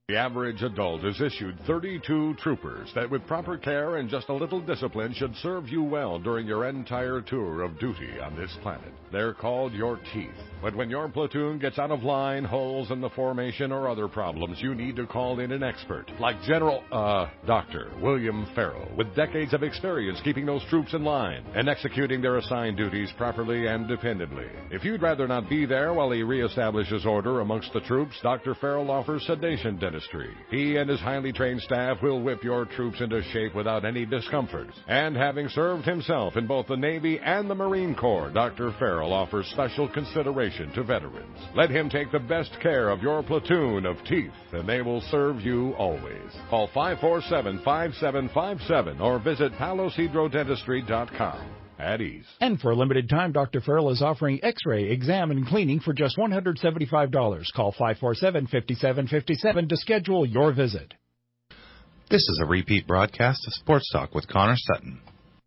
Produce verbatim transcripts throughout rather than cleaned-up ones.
The average adult is issued thirty-two troopers that with proper care and just a little discipline should serve you well during your entire tour of duty on this planet. They're called your teeth. But when your platoon gets out of line, holes in the formation, or other problems, you need to call in an expert like General, uh, Doctor William Farrell, with decades of experience keeping those troops in line and executing their assigned duties properly and dependably. If you'd rather not be there while he reestablishes order amongst the troops, Doctor Farrell offers sedation dentistry. He and his highly trained staff will whip your troops into shape without any discomfort. And having served himself in both the Navy and the Marine Corps, Doctor Farrell offers special consideration to veterans. Let him take the best care of your platoon of teeth, and they will serve you always. Call five four seven, five seven five seven or visit palos hydro dentistry dot com. At ease. And for a limited time, Doctor Farrell is offering x-ray, exam, and cleaning for just one hundred seventy-five dollars. Call five four seven, five seven five seven to schedule your visit. This is a repeat broadcast of Sports Talk with Connor Sutton.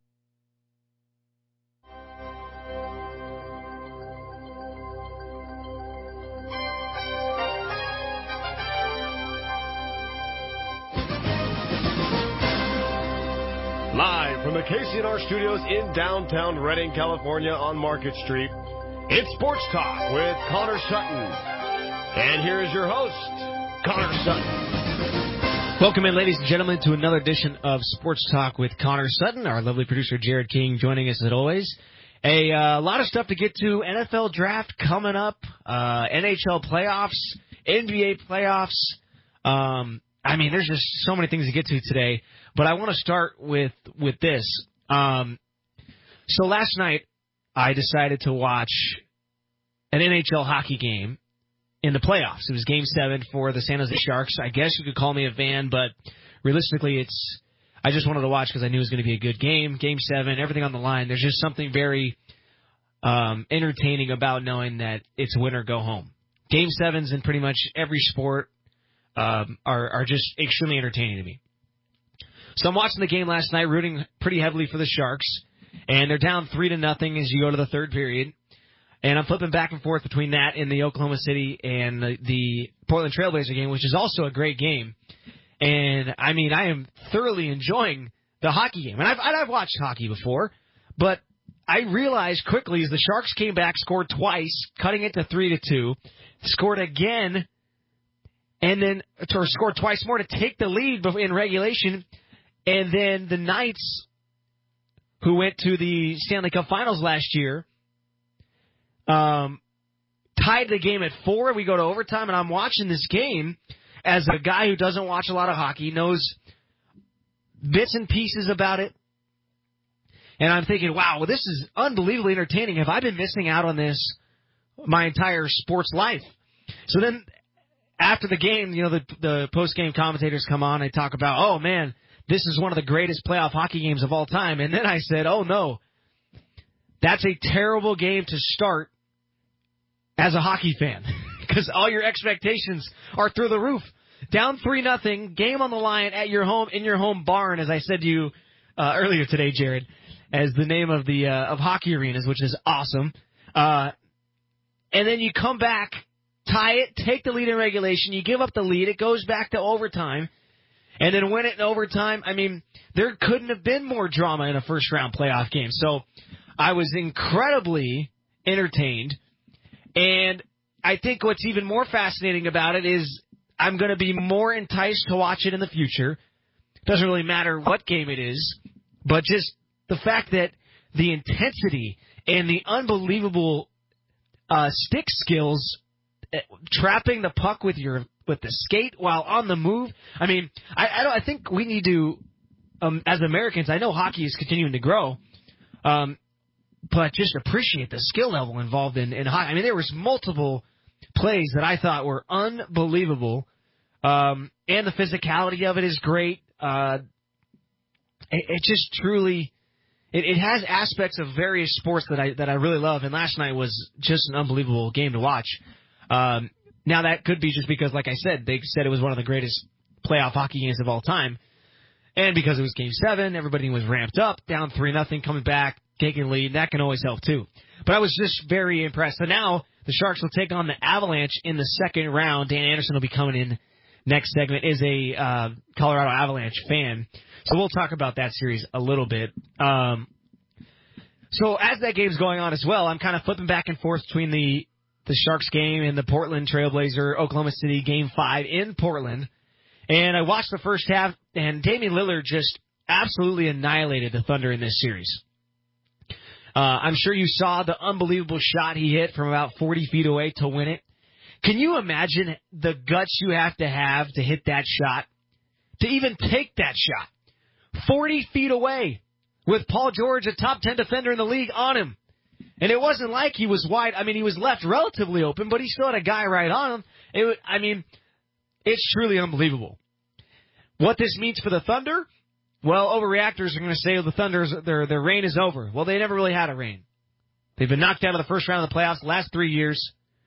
Live from the K C N R studios in downtown Redding, California on Market Street, it's Sports Talk with Connor Sutton. And here is your host, Connor Sutton. Welcome in, ladies and gentlemen, to another edition of Sports Talk with Connor Sutton. Our lovely producer, Jared King, joining us as always. A uh, lot of stuff to get to. N F L draft coming up, uh, N H L playoffs, N B A playoffs. Um, I mean, there's just so many things to get to today. But I want to start with, with this. Um, so last night, I decided to watch an N H L hockey game in the playoffs. It was Game seven for the San Jose Sharks. I guess you could call me a fan, but realistically, it's I just wanted to watch because I knew it was going to be a good game. Game seven, everything on the line. There's just something very um, entertaining about knowing that it's win or go home. Game sevens in pretty much every sport um, are, are just extremely entertaining to me. So I'm watching the game last night, rooting pretty heavily for the Sharks, and they're down three to nothing as you go to the third period. And I'm flipping back and forth between that and the Oklahoma City and the, the Portland Trailblazer game, which is also a great game. And I mean, I am thoroughly enjoying the hockey game, and I've I've watched hockey before, but I realized quickly as the Sharks came back, scored twice, cutting it to three to two, scored again, and then or scored twice more to take the lead in regulation. And then the Knights, who went to the Stanley Cup Finals last year, um, tied the game at four. We go to overtime, and I'm watching this game as a guy who doesn't watch a lot of hockey, knows bits and pieces about it. And I'm thinking, wow, well, this is unbelievably entertaining. Have I been missing out on this my entire sports life? So then after the game, you know, the, the post-game commentators come on and talk about, oh, man, this is one of the greatest playoff hockey games of all time. And then I said, oh, no, that's a terrible game to start as a hockey fan because all your expectations are through the roof. Down three nothing, game on the line at your home, in your home barn, as I said to you uh, earlier today, Jared, as the name of the uh, of hockey arenas, which is awesome. Uh, and then you come back, tie it, take the lead in regulation. You give up the lead. It goes back to overtime. And then win it in overtime. I mean, there couldn't have been more drama in a first-round playoff game. So I was incredibly entertained. And I think what's even more fascinating about it is I'm going to be more enticed to watch it in the future. Doesn't really matter what game it is, but just the fact that the intensity and the unbelievable uh, stick skills, uh, trapping the puck with your with the skate while on the move. I mean, I I, don't, I think we need to, um, as Americans, I know hockey is continuing to grow, um, but just appreciate the skill level involved in, in hockey. I mean, there was multiple plays that I thought were unbelievable, um, and the physicality of it is great. Uh, it, it just truly, it, it has aspects of various sports that I that I really love, and last night was just an unbelievable game to watch. Um, Now, that could be just because, like I said, they said it was one of the greatest playoff hockey games of all time. And because it was Game seven, everybody was ramped up, down three nothing, coming back, taking lead. That can always help, too. But I was just very impressed. So now the Sharks will take on the Avalanche in the second round. Dan Anderson will be coming in next segment, is a uh, Colorado Avalanche fan. So we'll talk about that series a little bit. Um, so as that game's going on as well, I'm kind of flipping back and forth between the, the Sharks game and the Portland Trailblazer Oklahoma City Game five in Portland. And I watched the first half, and Damian Lillard just absolutely annihilated the Thunder in this series. Uh, I'm sure you saw the unbelievable shot he hit from about forty feet away to win it. Can you imagine the guts you have to have to hit that shot? To even take that shot? forty feet away with Paul George, a top ten defender in the league, on him. And it wasn't like he was wide. I mean, he was left relatively open, but he still had a guy right on him. It, I mean, it's truly unbelievable. What this means for the Thunder? Well, overreactors are going to say the Thunder's their their reign is over. Well, they never really had a reign. They've been knocked out of the first round of the playoffs the last three years.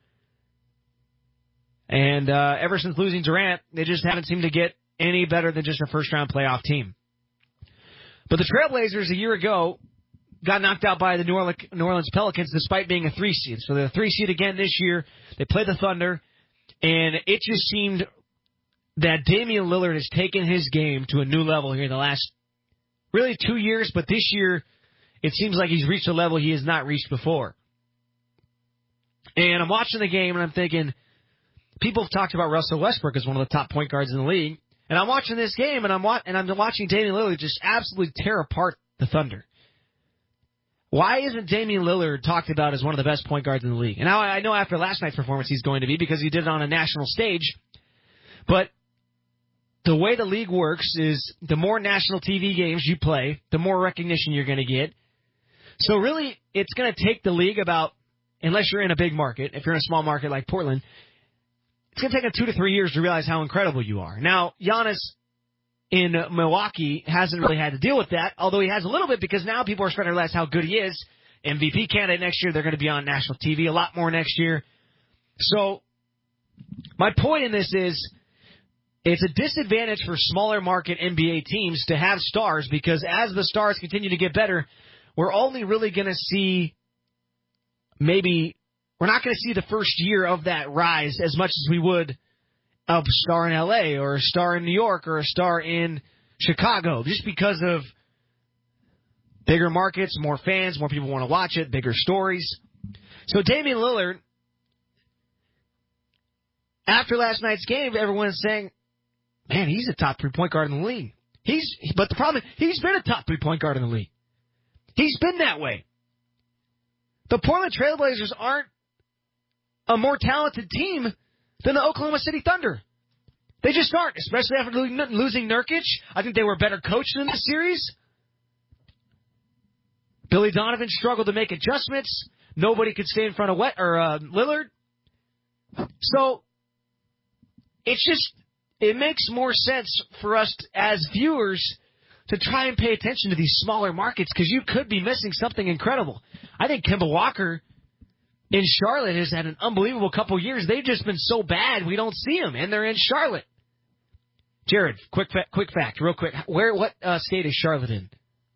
And uh, ever since losing Durant, they just haven't seemed to get any better than just a first-round playoff team. But the Trailblazers a year ago got knocked out by the New Orleans, New Orleans Pelicans despite being a three seed. So they're a three seed again this year. They played the Thunder, and it just seemed that Damian Lillard has taken his game to a new level here in the last really two years, but this year it seems like he's reached a level he has not reached before. And I'm watching the game, and I'm thinking, people have talked about Russell Westbrook as one of the top point guards in the league. And I'm watching this game, and I'm wa- and I'm watching Damian Lillard just absolutely tear apart the Thunder. Why isn't Damian Lillard talked about as one of the best point guards in the league? And now I know after last night's performance he's going to be because he did it on a national stage. But the way the league works is the more national T V games you play, the more recognition you're going to get. So really, it's going to take the league about, unless you're in a big market, if you're in a small market like Portland, it's going to take them two to three years to realize how incredible you are. Now, Giannis in Milwaukee hasn't really had to deal with that, although he has a little bit because now people are starting to realize how good he is. M V P candidate next year. They're going to be on national T V a lot more next year. So my point in this is it's a disadvantage for smaller market N B A teams to have stars because as the stars continue to get better, we're only really going to see maybe – we're not going to see the first year of that rise as much as we would of a star in L A or a star in New York or a star in Chicago, just because of bigger markets, more fans, more people want to watch it, bigger stories. So Damian Lillard, after last night's game, everyone's saying, man, he's a top three-point guard in the league. He's, but the problem is, he's been a top three-point guard in the league. He's been that way. The Portland Trailblazers aren't a more talented team than the Oklahoma City Thunder. They just aren't, especially after losing Nurkic. I think they were better coached in this series. Billy Donovan struggled to make adjustments. Nobody could stay in front of Wet or uh, Lillard. So it's just it makes more sense for us as viewers to try and pay attention to these smaller markets because you could be missing something incredible. I think Kemba Walker in Charlotte has had an unbelievable couple years. They've just been so bad we don't see them, and they're in Charlotte. Jared, quick fa- quick fact, real quick. Where what uh, state is Charlotte in?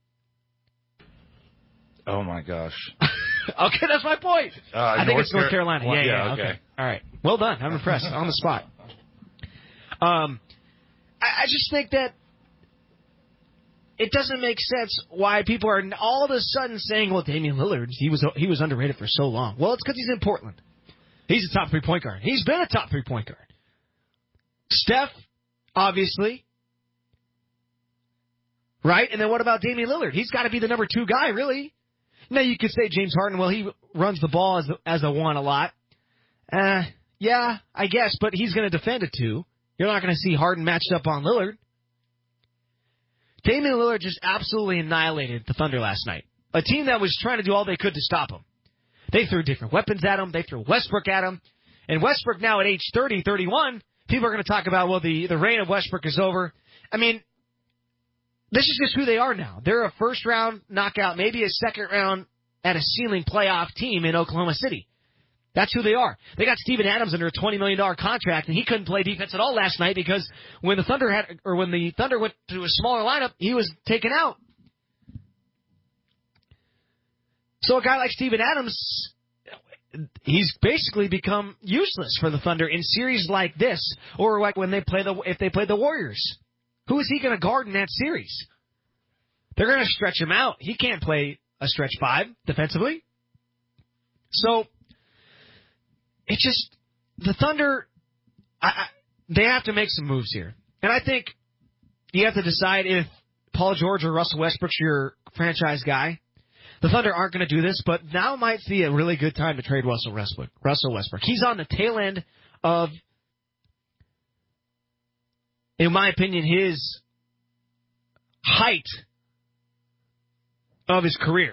Oh my gosh. Okay, that's my point. Uh, I think North it's North Car- Carolina. Well, yeah, yeah, yeah, okay. okay. All right. Well done. I'm impressed. On the spot. Um, I, I just think that it doesn't make sense why people are all of a sudden saying, well, Damian Lillard, he was he was underrated for so long. Well, it's because he's in Portland. He's a top three-point guard. He's been a top three-point guard. Steph, obviously. Right? And then what about Damian Lillard? He's got to be the number two guy, really. Now, you could say James Harden, well, he runs the ball as a, as a one a lot. Uh, yeah, I guess, but he's going to defend a two. You're not going to see Harden matched up on Lillard. Damian Lillard just absolutely annihilated the Thunder last night. A team that was trying to do all they could to stop him. They threw different weapons at him. They threw Westbrook at him. And Westbrook now at age thirty, thirty-one, people are going to talk about, well, the, the reign of Westbrook is over. I mean, this is just who they are now. They're a first-round knockout, maybe a second-round at a ceiling playoff team in Oklahoma City. That's who they are. They got Steven Adams under a twenty million dollars contract, and he couldn't play defense at all last night because when the Thunder had, or when the Thunder went to a smaller lineup, he was taken out. So a guy like Steven Adams, he's basically become useless for the Thunder in series like this, or like when they play the if they play the Warriors. Who is he going to guard in that series? They're going to stretch him out. He can't play a stretch five defensively. So it's just the Thunder. I, I, they have to make some moves here, and I think you have to decide if Paul George or Russell Westbrook's your franchise guy. The Thunder aren't going to do this, but now might be a really good time to trade Russell Westbrook. Russell Westbrook. He's on the tail end of, in my opinion, his height of his career.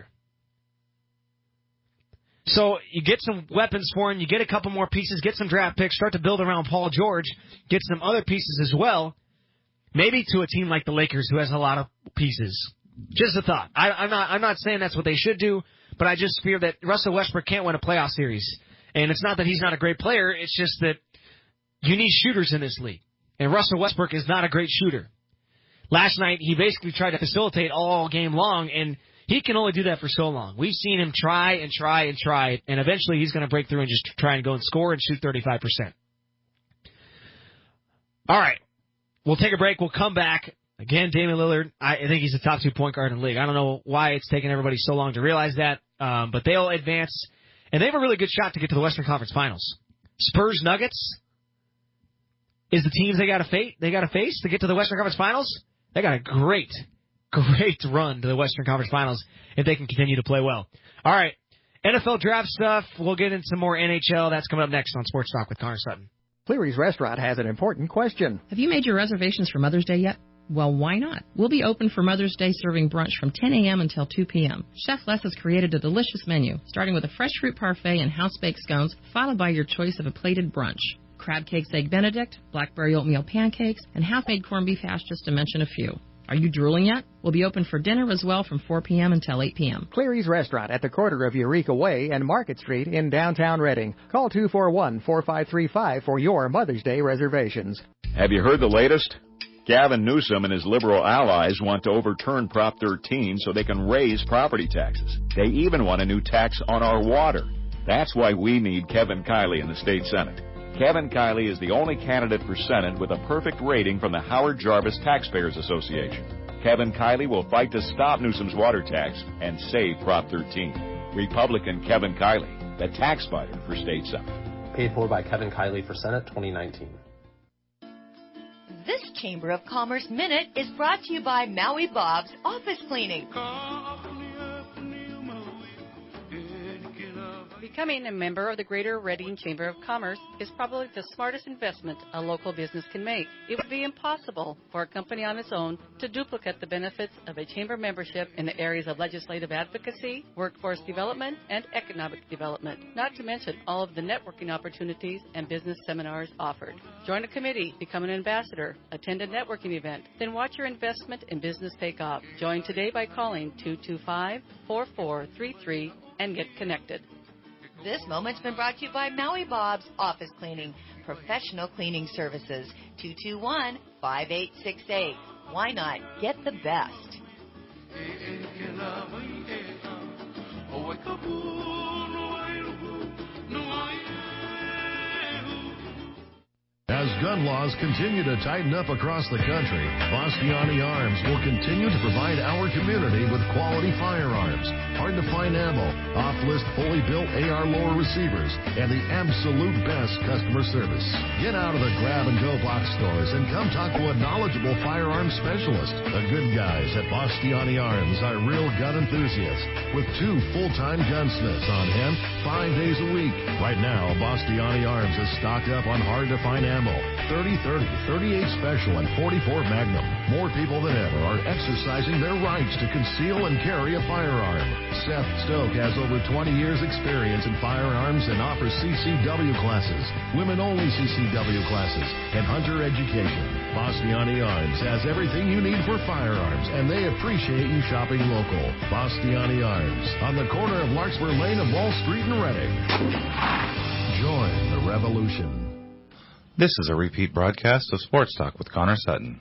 So you get some weapons for him, you get a couple more pieces, get some draft picks, start to build around Paul George, get some other pieces as well, maybe to a team like the Lakers who has a lot of pieces. Just a thought. I, I'm not I'm not saying that's what they should do, but I just fear that Russell Westbrook can't win a playoff series. And it's not that he's not a great player, it's just that you need shooters in this league. And Russell Westbrook is not a great shooter. Last night, he basically tried to facilitate all game long, and he can only do that for so long. We've seen him try and try and try, and eventually he's going to break through and just try and go and score and shoot thirty-five percent. All right. We'll take a break. We'll come back. Again, Damian Lillard, I think he's the top two point guard in the league. I don't know why it's taken everybody so long to realize that, um, but they'll advance, and they have a really good shot to get to the Western Conference Finals. Spurs Nuggets is the teams they got to face. They got to face to get to the Western Conference Finals. They got a great, great run to the Western Conference Finals if they can continue to play well. All right, N F L draft stuff. We'll get into more N H L. That's coming up next on Sports Talk with Connor Sutton. Cleary's Restaurant has an important question. Have you made your reservations for Mother's Day yet? Well, why not? We'll be open for Mother's Day serving brunch from ten a.m. until two p.m. Chef Les has created a delicious menu, starting with a fresh fruit parfait and house-baked scones, followed by your choice of a plated brunch. Crab cakes, egg benedict, blackberry oatmeal pancakes, and half-made corned beef hash, just to mention a few. Are you drooling yet? We'll be open for dinner as well from four p.m. until eight p.m. Cleary's Restaurant at the corner of Eureka Way and Market Street in downtown Reading. Call two four one, four five three five for your Mother's Day reservations. Have you heard the latest? Gavin Newsom and his liberal allies want to overturn Prop thirteen so they can raise property taxes. They even want a new tax on our water. That's why we need Kevin Kiley in the state Senate. Kevin Kiley is the only candidate for Senate with a perfect rating from the Howard Jarvis Taxpayers Association. Kevin Kiley will fight to stop Newsom's water tax and save Prop thirteen. Republican Kevin Kiley, the tax fighter for state Senate. Paid for by Kevin Kiley for Senate twenty nineteen. This Chamber of Commerce Minute is brought to you by Maui Bob's Office Cleaning. Becoming a member of the Greater Reading Chamber of Commerce is probably the smartest investment a local business can make. It would be impossible for a company on its own to duplicate the benefits of a chamber membership in the areas of legislative advocacy, workforce development, and economic development, not to mention all of the networking opportunities and business seminars offered. Join a committee, become an ambassador, attend a networking event, then watch your investment in business take off. Join today by calling two two five, four four three three and get connected. This moment's been brought to you by Maui Bob's Office Cleaning, professional cleaning services. two two one, five eight six eight. Why not get the best? As gun laws continue to tighten up across the country, Bastiani Arms will continue to provide our community with quality firearms, hard-to-find ammo, off-list fully built A R lower receivers, and the absolute best customer service. Get out of the grab-and-go box stores and come talk to a knowledgeable firearms specialist. The good guys at Bastiani Arms are real gun enthusiasts with two full-time gunsmiths on hand five days a week. Right now, Bastiani Arms is stocked up on hard-to-find ammo, thirty thirty, thirty-eight Special, and forty-four Magnum. More people than ever are exercising their rights to conceal and carry a firearm. Seth Stoke has over twenty years experience in firearms and offers C C W classes, women-only C C W classes, and hunter education. Bastiani Arms has everything you need for firearms, and they appreciate you shopping local. Bastiani Arms, on the corner of Larkspur Lane and Wall Street in Reading. Join the revolution. This is a repeat broadcast of Sports Talk with Connor Sutton.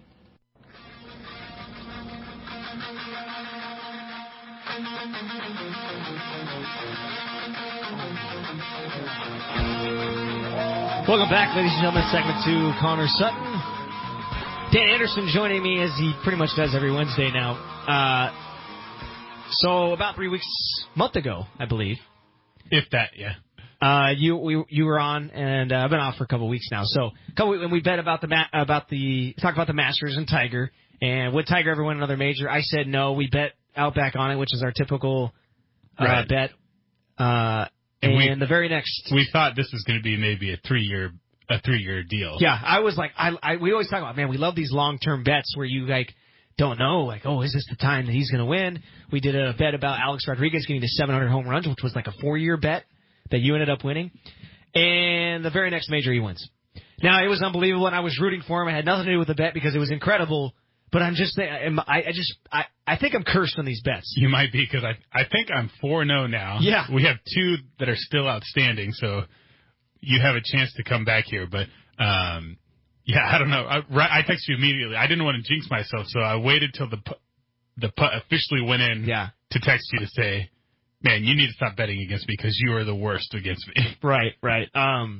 Welcome back, ladies and gentlemen. Segment two, Connor Sutton. Dan Anderson joining me as he pretty much does every Wednesday now. Uh, so about three weeks, month ago, I believe. If that, yeah. Uh, you we, you were on, and uh, I've been off for a couple weeks now. So, a couple, and we bet about the ma- about the talk about the Masters and Tiger, and would Tiger ever win another major? I said no. We bet Outback on it, which is our typical uh, right. bet. Uh, and and we, the very next, we thought this was going to be maybe a three year a three year deal. Yeah, I was like, I, I we always talk about, man, we love these long term bets where you like don't know, like, oh, is this the time that he's going to win? We did a bet about Alex Rodriguez getting to seven hundred home runs, which was like a four year bet that you ended up winning. And the very next major he wins. Now, it was unbelievable, and I was rooting for him. It had nothing to do with the bet because it was incredible. But I'm just saying, I, I just, I, I think I'm cursed on these bets. You might be, because I, I think I'm four and oh now. Yeah. We have two that are still outstanding, so you have a chance to come back here. But, um, yeah, I don't know. I, I texted you immediately. I didn't want to jinx myself, so I waited till the the putt officially went in yeah. to text you to say, man, you need to stop betting against me because you are the worst against me. Right, right. Um,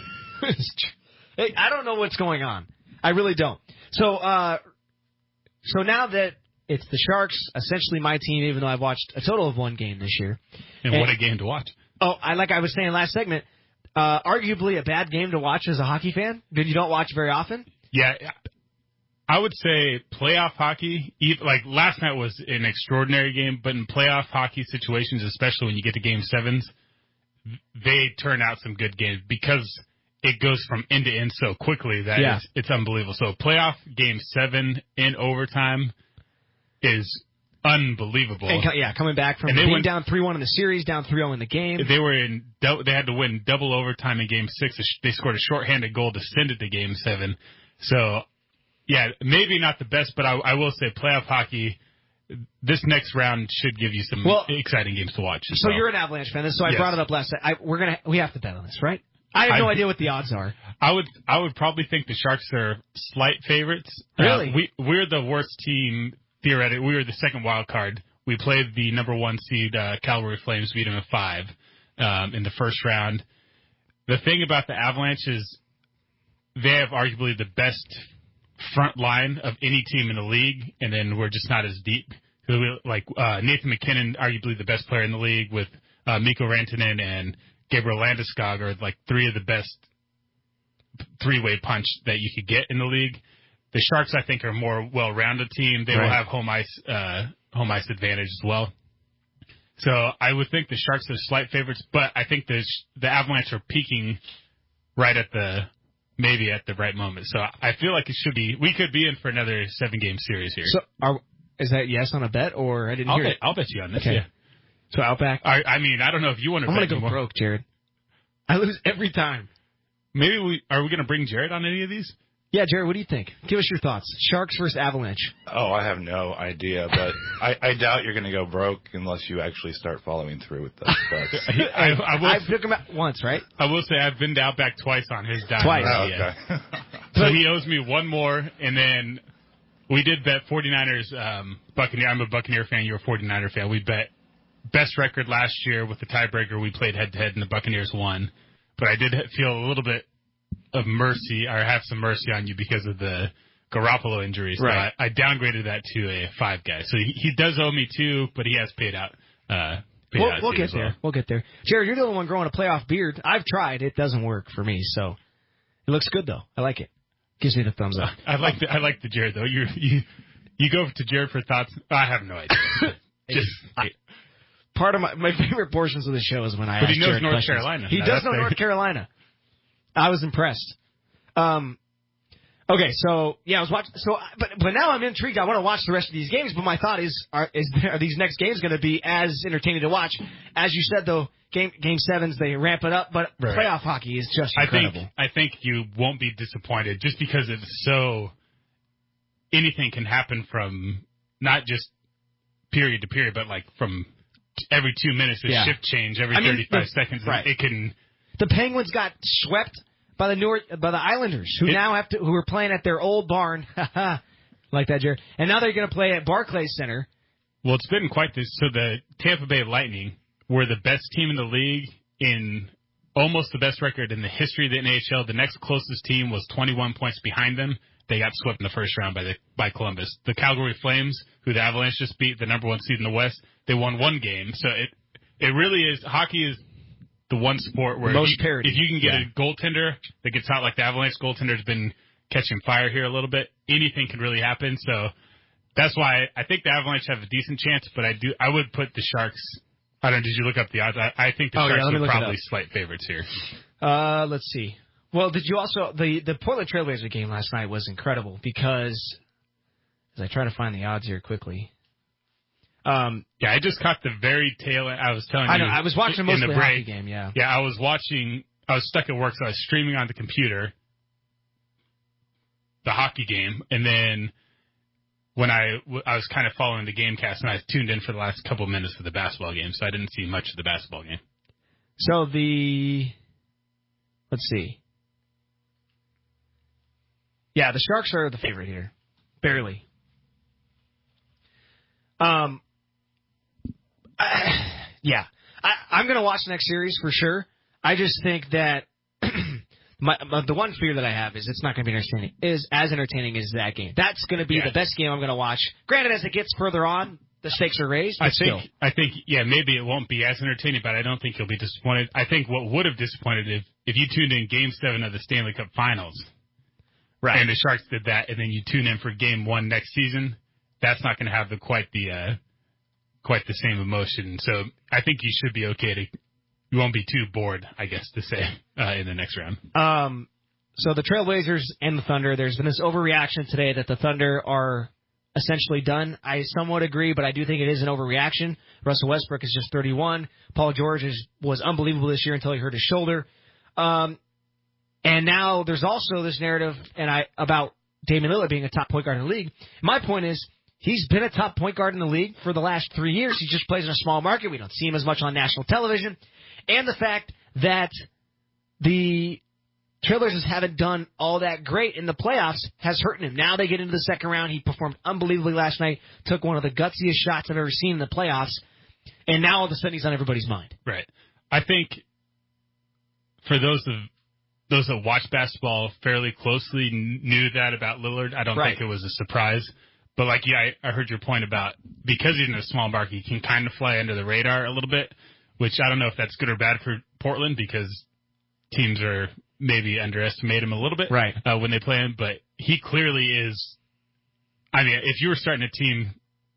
I don't know what's going on. I really don't. So, uh, so now that it's the Sharks, essentially my team, even though I've watched a total of one game this year. And, and what a game to watch. Oh, I like I was saying last segment, uh, arguably a bad game to watch as a hockey fan that you don't watch very often. Yeah, I would say playoff hockey, like last night was an extraordinary game, but in playoff hockey situations, especially when you get to game sevens, they turn out some good games because it goes from end to end so quickly that yeah. it's, it's unbelievable. So playoff game seven in overtime is unbelievable. And, yeah, coming back from being went, down three one in the series, down three oh in the game. They were in. They had to win double overtime in game six. They scored a shorthanded goal to send it to game seven. So, yeah, maybe not the best, but I, I will say playoff hockey, this next round should give you some well, exciting games to watch. So well. You're an Avalanche fan, so I yes. brought it up last night. I, we're gonna we have to bet on this, right? I have no I, idea what the odds are. I would I would probably think the Sharks are slight favorites. Really? Uh, we we're the worst team theoretically. We were the second wild card. We played the number one seed uh, Calgary Flames, beat them at five um, in the first round. The thing about the Avalanche is they have arguably the best front line of any team in the league, and then we're just not as deep. We, like uh, Nathan McKinnon, arguably the best player in the league, with uh, Mikko Rantanen and Gabriel Landeskog are like three of the best three-way punch that you could get in the league. The Sharks, I think, are a more well-rounded team. They right. will have home ice uh, home ice advantage as well. So I would think the Sharks are slight favorites, but I think the the Avalanche are peaking right at the maybe at the right moment. So I feel like it should be. We could be in for another seven-game series here. So are, is that yes on a bet, or I didn't I'll hear bet, it? I'll bet you on this. Okay. Yeah. So Outback? I, I mean, I don't know if you want to I'm bet going to go anymore. broke, Jared. I lose every time. Maybe we are we going to bring Jared on any of these? Yeah, Jared, what do you think? Give us your thoughts. Sharks versus Avalanche. Oh, I have no idea, but I, I doubt you're going to go broke unless you actually start following through with those bets. I, I will I took him out once, right? I will say I've been to Outback twice on his dime. Twice. Oh, okay. So he owes me one more, and then we did bet 49ers, um, Buccaneer. I'm a Buccaneer fan. You're a 49er fan. We bet best record last year with the tiebreaker. We played head-to-head, and the Buccaneers won. But I did feel a little bit of mercy, or have some mercy on you because of the Garoppolo injury. So right. I, I downgraded that to a five guy. So he, he does owe me two, but he has paid out. Uh, paid we'll out we'll get well. there. We'll get there. Jared, you're the only one growing a playoff beard. I've tried. It doesn't work for me. So it looks good, though. I like it. Gives me the thumbs up. I like the I like the Jared though. You you you go to Jared for thoughts. I have no idea. Just I, part of my my favorite portions of the show is when I. But ask he knows Jared North questions. Carolina. He now, does know fair. North Carolina. I was impressed. Um. Okay, so yeah, I was watching. So, but but now I'm intrigued. I want to watch the rest of these games. But my thought is, are is are these next games going to be as entertaining to watch? As you said, though, game game sevens they ramp it up, but right. playoff hockey is just incredible. I think I think you won't be disappointed just because it's so. Anything can happen from not just period to period, but like from every two minutes, a yeah. shift change every I mean, thirty-five the, seconds. Right. It can. The Penguins got swept by the North, by the Islanders, who it, now have to, who are playing at their old barn, like that, Jared. And now they're going to play at Barclays Center. Well, it's been quite this. So the Tampa Bay Lightning were the best team in the league in almost the best record in the history of the N H L. The next closest team was twenty-one points behind them. They got swept in the first round by the by Columbus. The Calgary Flames, who the Avalanche just beat, the number one seed in the West, they won one game. So it it really is, hockey is the one sport where Most if, you, parity. if you can get yeah. a goaltender that gets hot like the Avalanche goaltender has been catching fire here a little bit, anything can really happen. So that's why I think the Avalanche have a decent chance, but I do I would put the Sharks. I don't know, did you look up the odds? I, I think the oh, Sharks yeah, are probably slight favorites here. Uh, let's see. Well, did you also the the Portland Trailblazer game last night was incredible because as I try to find the odds here quickly. Um, yeah, I just caught the very tail end. I was telling I you. know, I was watching most in of the the break, hockey game, yeah. Yeah, I was watching, I was stuck at work, so I was streaming on the computer the hockey game, and then when I, I was kind of following the game cast, and I tuned in for the last couple of minutes of the basketball game, so I didn't see much of the basketball game. So the, let's see. Yeah, the Sharks are the favorite here. Barely. Um, I, yeah. I, I'm going to watch the next series for sure. I just think that my, my, the one fear that I have is it's not going to be entertaining. Is as entertaining as that game. That's going to be yeah. the best game I'm going to watch. Granted, as it gets further on, the stakes are raised. But I think, still. I think, yeah, maybe it won't be as entertaining, but I don't think you'll be disappointed. I think what would have disappointed if if you tuned in Game Seven of the Stanley Cup Finals, right? And the Sharks did that, and then you tune in for Game One next season. That's not going to have the quite the uh, quite the same emotion. So I think you should be okay to. You won't be too bored, I guess, to say, uh, in the next round. Um, so the Trailblazers and the Thunder, there's been this overreaction today that the Thunder are essentially done. I somewhat agree, but I do think it is an overreaction. Russell Westbrook is just thirty-one. Paul George is, was unbelievable this year until he hurt his shoulder. Um, and now there's also this narrative and I about Damian Lillard being a top point guard in the league. My point is, he's been a top point guard in the league for the last three years. He just plays in a small market. We don't see him as much on national television. And the fact that the Trailblazers haven't done all that great in the playoffs has hurt him. Now they get into the second round. He performed unbelievably last night, took one of the gutsiest shots I've ever seen in the playoffs, and now all of a sudden he's on everybody's mind. Right. I think for those of those that watch basketball fairly closely knew that about Lillard. I don't right. think it was a surprise. But, like, yeah, I, I heard your point about because he's in a small market, he can kind of fly under the radar a little bit, which I don't know if that's good or bad for Portland because teams are maybe underestimate him a little bit right. uh, when they play him. But he clearly is – I mean, if you were starting a team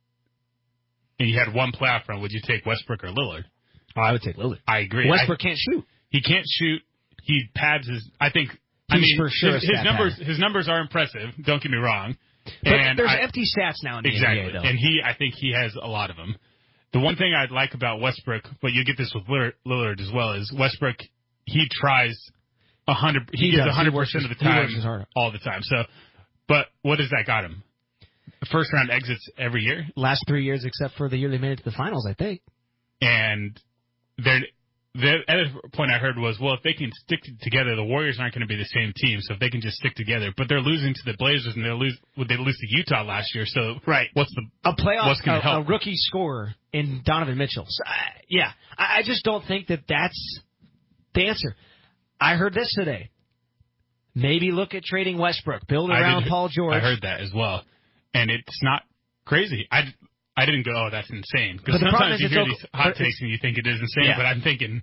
and you had one playoff run, would you take Westbrook or Lillard? Oh, I would take Lillard. I agree. Westbrook I, can't shoot. He can't shoot. He pads his – I think – I He's mean, for sure his, his numbers his numbers are impressive. Don't get me wrong. But and there's I, empty stats now in the exactly. N B A, though. And he, I think he has a lot of them. The one thing I'd like about Westbrook, but you get this with Lillard as well, is Westbrook, he tries a hundred, he, he gives a hundred percent of the time, all the time. So, but what has that got him? First round exits every year? Last three years, except for the year they made it to the finals, I think. And they're, the other point I heard was, well, if they can stick together, the Warriors aren't going to be the same team. So if they can just stick together, but they're losing to the Blazers and they lose, they lose to Utah last year. So right, what's the a playoff? What's going to help? A rookie scorer in Donovan Mitchell. So, uh, yeah, I, I just don't think that that's the answer. I heard this today. Maybe look at trading Westbrook, build around did, Paul George. I heard that as well, and it's not crazy. I. I didn't go, oh, that's insane. Because sometimes you hear okay, these hot takes and you think it is insane, yeah. but I'm thinking,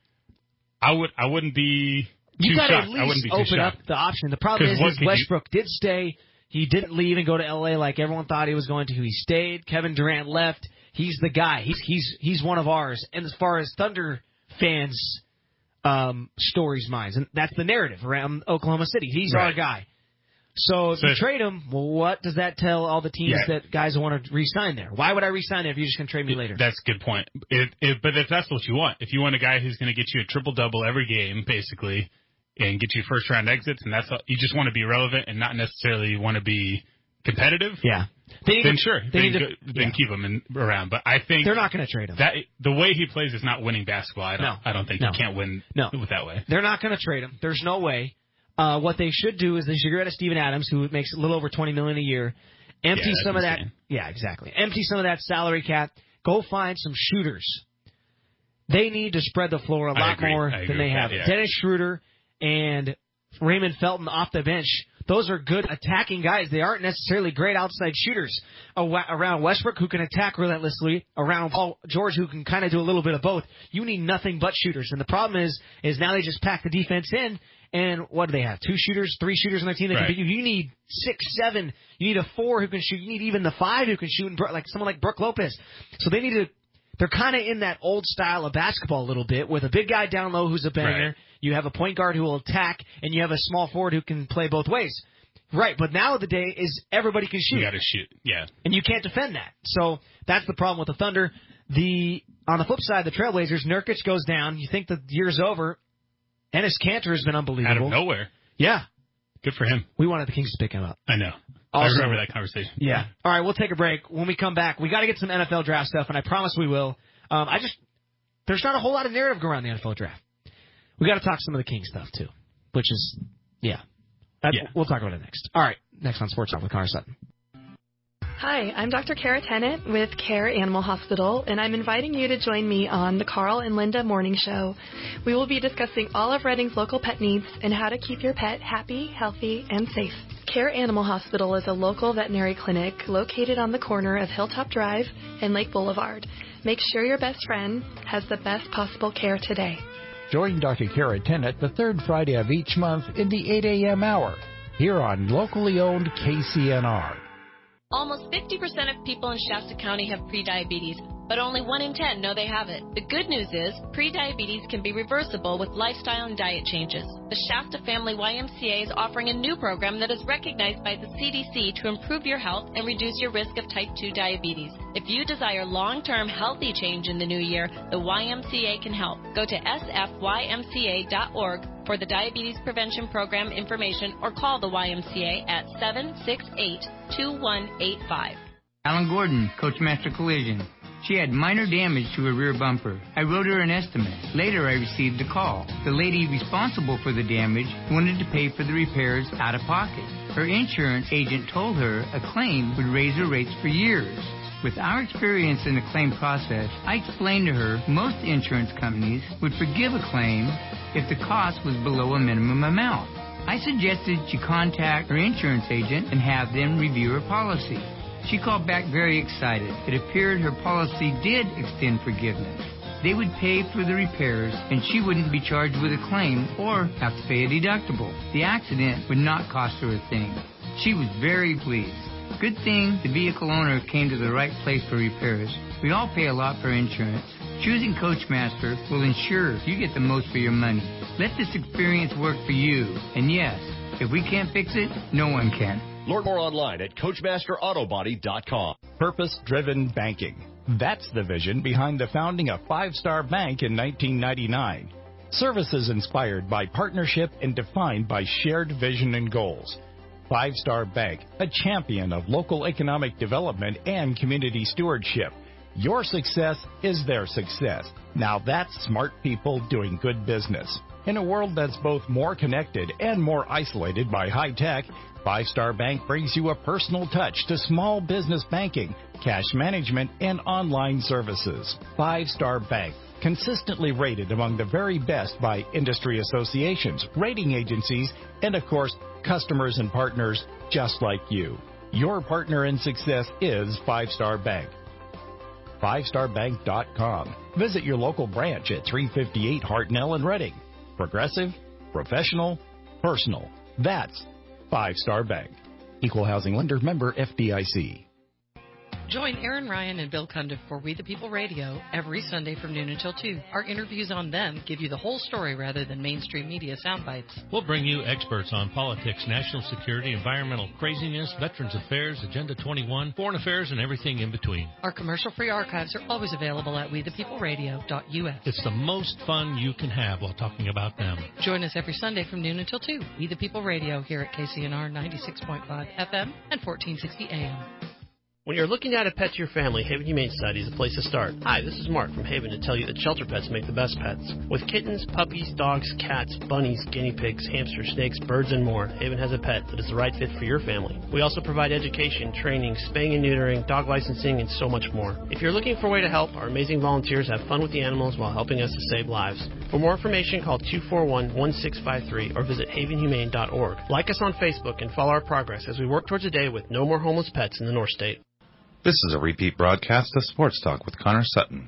I would, I wouldn't be too you shocked. At least I wouldn't be too open shocked. up the option. The problem is, is Westbrook you... did stay. He didn't leave and go to L A like everyone thought he was going to. He stayed. Kevin Durant left. He's the guy. He's he's he's one of ours. And as far as Thunder fans' um, stories, minds, and that's the narrative around Oklahoma City. He's right. our guy. So if so, you trade him, well, what does that tell all the teams yeah. that guys want to re-sign there? Why would I re-sign there if you're just going to trade me later? That's a good point. It, it, but if that's what you want, if you want a guy who's going to get you a triple-double every game, basically, and get you first-round exits, and that's all, you just want to be relevant and not necessarily want to be competitive, yeah. They then to, sure, they then, to, go, yeah. then keep him in, around. But I think they're not going to trade him. That the way he plays is not winning basketball. I don't. No. I don't think no. you can't win no. with that way. They're not going to trade him. There's no way. Uh, what they should do is they should get rid of Steven Adams, who makes a little over twenty million dollars a year. Empty yeah, some insane. of that. Yeah, exactly. Empty some of that salary cap. Go find some shooters. they need to spread the floor a I lot agree. more I agree than they with have. that, yeah. Dennis Schroeder and Raymond Felton off the bench, those are good attacking guys. They aren't necessarily great outside shooters. Around Westbrook, who can attack relentlessly. Around Paul George, who can kind of do a little bit of both. You need nothing but shooters. And the problem is, is now they just pack the defense in. And what do they have? Two shooters, three shooters on their team that right. can beat you. You need six, seven. You need a four who can shoot. You need even the five who can shoot, and like someone like Brooke Lopez. So they need to. They're kind of in that old style of basketball a little bit, with a big guy down low who's a banger. Right. You have a point guard who will attack, and you have a small forward who can play both ways. Right, but now the day is everybody can shoot. You got to shoot, yeah. And you can't defend that. So that's the problem with the Thunder. The on the flip side, the Trailblazers, Nurkic goes down. You think the year's over. Enes Kanter has been unbelievable. Out of nowhere. Yeah. Good for him. We wanted the Kings to pick him up. I know. Also, I remember that conversation. Yeah. All right, we'll take a break. When we come back, we got to get some N F L draft stuff, and I promise we will. Um, I just there's not a whole lot of narrative going around the N F L draft. We got to talk some of the Kings stuff too, which is yeah. That, yeah. We'll talk about it next. All right, next on Sports Talk with Connor Sutton. Hi, I'm Doctor Kara Tennant with Care Animal Hospital, and I'm inviting you to join me on the Carl and Linda Morning Show. We will be discussing all of Reading's local pet needs and how to keep your pet happy, healthy, and safe. Care Animal Hospital is a local veterinary clinic located on the corner of Hilltop Drive and Lake Boulevard. Make sure your best friend has the best possible care today. Join Doctor Kara Tennant the third Friday of each month in the eight a.m. hour here on locally owned K C N R. Almost fifty percent of people in Shasta County have prediabetes, but only one in ten know they have it. The good news is prediabetes can be reversible with lifestyle and diet changes. The Shasta Family Y M C A is offering a new program that is recognized by the C D C to improve your health and reduce your risk of type two diabetes. If you desire long-term healthy change in the new year, the Y M C A can help. Go to s f y m c a dot org for the Diabetes Prevention Program information or call the Y M C A at seven six eight, two one eight five. Alan Gordon, Coachmaster Collision. She had minor damage to her rear bumper. I wrote her an estimate. Later, I received a call. The lady responsible for the damage wanted to pay for the repairs out of pocket. Her insurance agent told her a claim would raise her rates for years. With our experience in the claim process, I explained to her most insurance companies would forgive a claim if the cost was below a minimum amount. I suggested she contact her insurance agent and have them review her policy. She called back very excited. It appeared her policy did extend forgiveness. They would pay for the repairs, and she wouldn't be charged with a claim or have to pay a deductible. The accident would not cost her a thing. She was very pleased. Good thing the vehicle owner came to the right place for repairs. We all pay a lot for insurance. Choosing Coachmaster will ensure you get the most for your money. Let this experience work for you. And yes, if we can't fix it, no one can. Learn more online at coachmaster auto body dot com. Purpose-driven banking. That's the vision behind the founding of Five Star Bank in nineteen ninety-nine. Services inspired by partnership and defined by shared vision and goals. Five Star Bank, a champion of local economic development and community stewardship. Your success is their success. Now that's smart people doing good business. In a world that's both more connected and more isolated by high tech, Five Star Bank brings you a personal touch to small business banking, cash management, and online services. Five Star Bank, consistently rated among the very best by industry associations, rating agencies, and of course, customers and partners just like you. Your partner in success is Five Star Bank. five star bank dot com. Visit your local branch at three fifty-eight Hartnell in Reading. Progressive, professional, personal. That's Five Star Bank. Equal housing lender, member F D I C. Join Aaron Ryan and Bill Cundiff for We the People Radio every Sunday from noon until two. Our interviews on them give you the whole story rather than mainstream media sound bites. We'll bring you experts on politics, national security, environmental craziness, Veterans Affairs, Agenda twenty-one, foreign affairs, and everything in between. Our commercial-free archives are always available at we the people radio dot u s. It's the most fun you can have while talking about them. Join us every Sunday from noon until two. We the People Radio here at K C N R ninety-six point five F M and fourteen sixty A M. When you're looking to add a pet to your family, Haven Humane Society is the place to start. Hi, this is Mark from Haven to tell you that shelter pets make the best pets. With kittens, puppies, dogs, cats, bunnies, guinea pigs, hamsters, snakes, birds, and more, Haven has a pet that is the right fit for your family. We also provide education, training, spaying and neutering, dog licensing, and so much more. If you're looking for a way to help, our amazing volunteers have fun with the animals while helping us to save lives. For more information, call two four one, one six five three or visit haven humane dot org. Like us on Facebook and follow our progress as we work towards a day with no more homeless pets in the North State. This is a repeat broadcast of Sports Talk with Connor Sutton.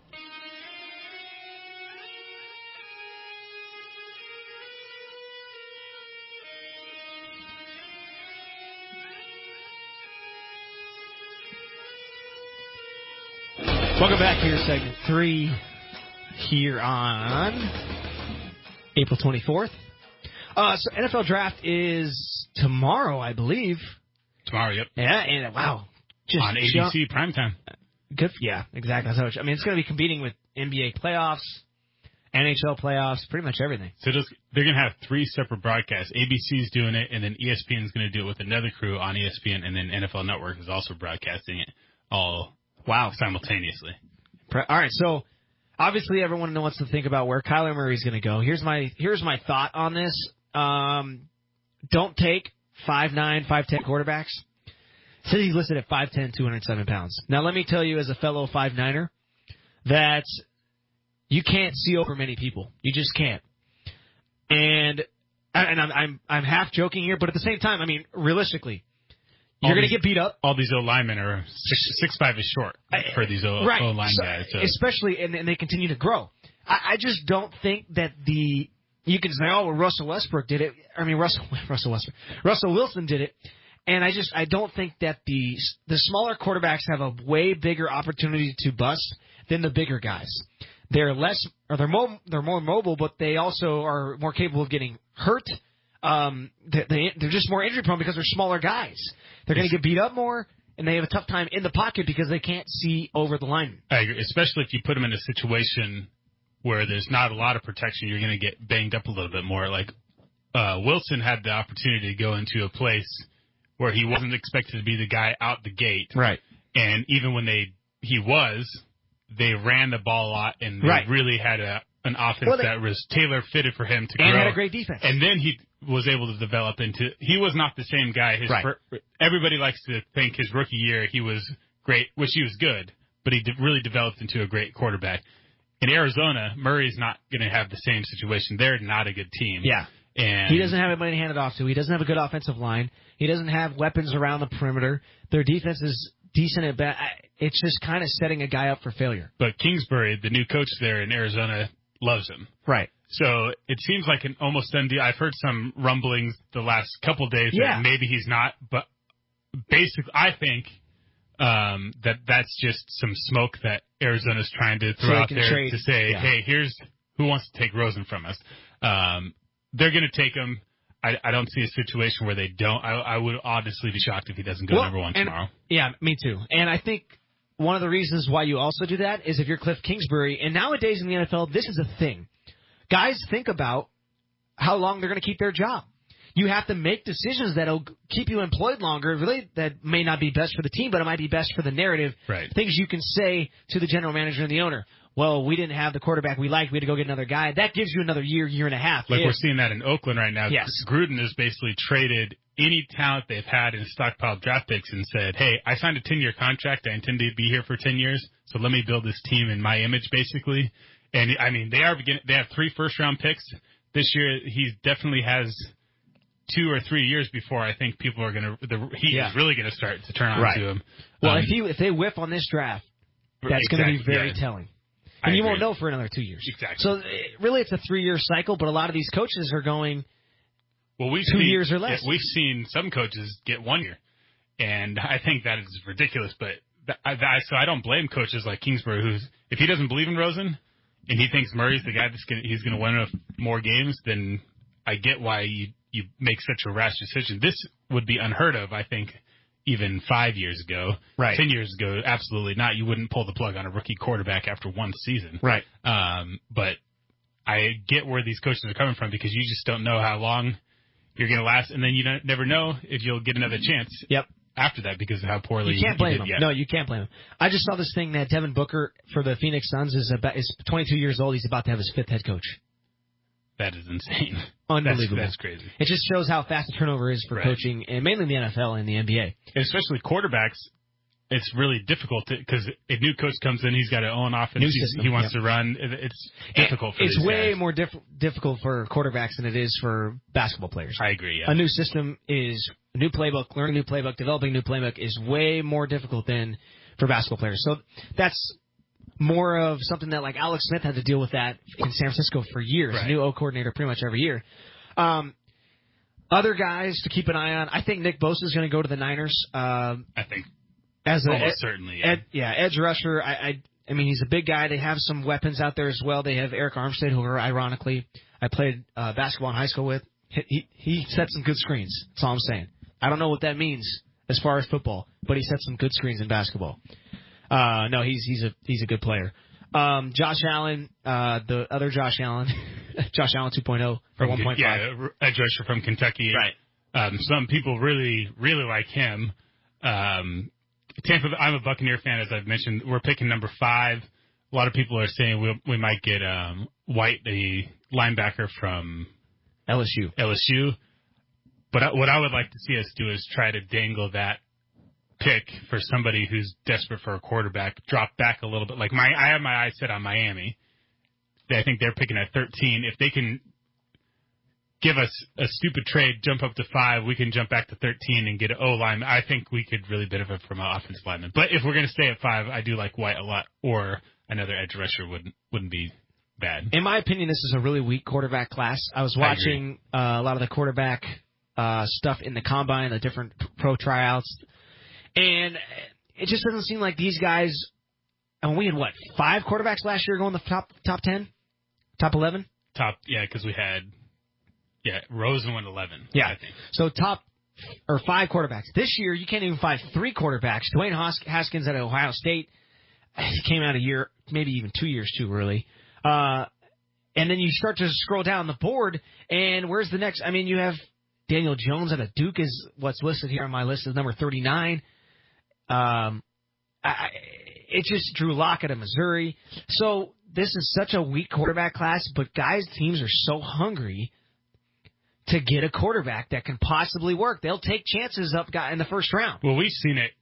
Welcome back here, segment three, here on April twenty-fourth. Uh, so N F L Draft is tomorrow, I believe. Tomorrow, yep. Yeah, and wow. Just on A B C primetime. Good. Yeah, exactly. That's how it, I mean, it's going to be competing with N B A playoffs, N H L playoffs, pretty much everything. So just, they're going to have three separate broadcasts. A B C's doing it, and then E S P N's going to do it with another crew on E S P N, and then N F L Network is also broadcasting it all wow simultaneously. All right, so obviously everyone wants to think about where Kyler Murray's going to go. Here's my here's my thought on this. Um, don't take five nine, five ten quarterbacks. Says he's listed at five ten, two hundred seven pounds. Now, let me tell you as a fellow five niner that you can't see over many people. You just can't. And and I'm I'm, I'm half joking here, but at the same time, I mean, realistically, you're going to get beat up. All these O-linemen are six, six five is short for these O, right. O-line so, guys. So. Especially, and, and they continue to grow. I, I just don't think that the you can say, oh, well, Russell Westbrook did it. I mean, Russell Russell Westbrook, Russell Wilson did it. And I just I don't think that the the smaller quarterbacks have a way bigger opportunity to bust than the bigger guys. They're less or they're more they're more mobile, but they also are more capable of getting hurt. Um, they, they they're just more injury prone because they're smaller guys. They're going to get beat up more, and they have a tough time in the pocket because they can't see over the lineman. I agree, especially if you put them in a situation where there's not a lot of protection. You're going to get banged up a little bit more. Like uh, Wilson had the opportunity to go into a place where he wasn't expected to be the guy out the gate. Right. And even when they he was, they ran the ball a lot, and they right. really had a an offense well, they, that was tailor-fitted for him to and grow. And had a great defense. And then he was able to develop into – he was not the same guy. His right. fir, everybody likes to think his rookie year he was great, which he was good, but he de- really developed into a great quarterback. In Arizona, Murray's not going to have the same situation. They're not a good team. Yeah. And he doesn't have anybody to hand it off to. He doesn't have a good offensive line. He doesn't have weapons around the perimeter. Their defense is decent at best. It's just kind of setting a guy up for failure. But Kingsbury, the new coach there in Arizona, loves him. Right. So it seems like an almost done deal. I've heard some rumblings the last couple of days yeah. that maybe he's not. But basically, I think um, that that's just some smoke that Arizona's trying to throw so out there trade. to say, yeah. hey, here's who wants to take Rosen from us. Um, they're going to take him. I, I don't see a situation where they don't. I, I would honestly be shocked if he doesn't go well, number one and, tomorrow. Yeah, me too. And I think one of the reasons why you also do that is if you're Cliff Kingsbury, and nowadays in the N F L, this is a thing. Guys think about how long they're going to keep their job. You have to make decisions that will keep you employed longer. Really, that may not be best for the team, but it might be best for the narrative. Right. Things you can say to the general manager and the owner. Well, we didn't have the quarterback we liked. We had to go get another guy. That gives you another year, year and a half. Like if, we're seeing that in Oakland right now. Yes. Gruden has basically traded any talent they've had in stockpiled draft picks and said, hey, I signed a ten-year contract. I intend to be here for ten years, so let me build this team in my image, basically. And, I mean, they are beginning, they have three first-round picks. This year, he definitely has two or three years before I think people are going to – the heat yeah. is really going to start to turn on right. to him. Well, um, if, he, if they whiff on this draft, that's exactly, going to be very yeah. telling. I And you agree. won't know for another two years. Exactly. So, really, it's a three-year cycle, but a lot of these coaches are going well, we've two seen, years or less. Yeah, we've seen some coaches get one year, and I think that is ridiculous. But that, I, that, so I don't blame coaches like Kingsbury, who's if he doesn't believe in Rosen and he thinks Murray's the guy that's gonna, he's going to win enough more games, then I get why you you make such a rash decision. This would be unheard of, I think. Even five years ago, right. ten years ago, absolutely not. You wouldn't pull the plug on a rookie quarterback after one season. Right. Um, but I get where these coaches are coming from because you just don't know how long you're going to last, and then you don't, never know if you'll get another chance. Yep. after that because of how poorly You can't blame he did. him. Yeah. No, you can't blame him. I just saw this thing that Devin Booker for the Phoenix Suns is about is twenty-two years old. He's about to have his fifth head coach. That is insane. Unbelievable. That's, that's crazy. It just shows how fast the turnover is for Right. coaching, and mainly in the N F L and the N B A. And especially quarterbacks, it's really difficult because a new coach comes in, he's got an own offense New he's- system, he wants yep. to run. It- It's difficult for It's these way guys. more diff- difficult for quarterbacks than it is for basketball players. I agree, yeah. A new system is a new playbook, learning a new playbook, developing a new playbook is way more difficult than for basketball players. So that's more of something that like Alex Smith had to deal with that in San Francisco for years. Right. New O coordinator pretty much every year. Um, other guys to keep an eye on. I think Nick Bosa is going to go to the Niners. Um, I think as a, almost ed, certainly, yeah. ed, yeah, edge rusher. I, I, I mean, he's a big guy. They have some weapons out there as well. They have Eric Armstead, who, ironically, I played uh, basketball in high school with. He, he he set some good screens. That's all I'm saying. I don't know what that means as far as football, but he set some good screens in basketball. Uh, no, he's he's a he's a good player. Um, Josh Allen, uh, the other Josh Allen, Josh Allen two point oh for one point five. Yeah, edge rusher from Kentucky. Right. Um, some people really, really like him. Um, Tampa. I'm a Buccaneer fan, as I've mentioned. We're picking number five. A lot of people are saying we we might get um, White, the linebacker from L S U. L S U. But I, what I would like to see us do is try to dangle that pick for somebody who's desperate for a quarterback, drop back a little bit. Like my, I have my eyes set on Miami. I think they're picking at thirteen. If they can give us a stupid trade, jump up to five, we can jump back to thirteen and get an O line. I think we could really benefit from an offensive lineman. But if we're going to stay at five, I do like White a lot, or another edge rusher wouldn't wouldn't be bad. In my opinion, this is a really weak quarterback class. I was watching uh, a lot of the quarterback uh, stuff in the combine, the different pro tryouts, and it just doesn't seem like these guys. I mean, we had what five quarterbacks last year going the top top ten, top eleven. Top, yeah, because we had yeah Rosen went eleven. Yeah, I think. So top or five quarterbacks this year. You can't even find three quarterbacks. Dwayne Hos- Haskins at Ohio State. He came out a year, maybe even two years too early. Uh, and then you start to scroll down the board, and where's the next? I mean, you have Daniel Jones at a Duke is what's listed here on my list as number thirty-nine. Um, I, it's just Drew Lock at a Missouri. So this is such a weak quarterback class, but guys, teams are so hungry to get a quarterback that can possibly work. They'll take chances up in the first round. Well, we've seen it.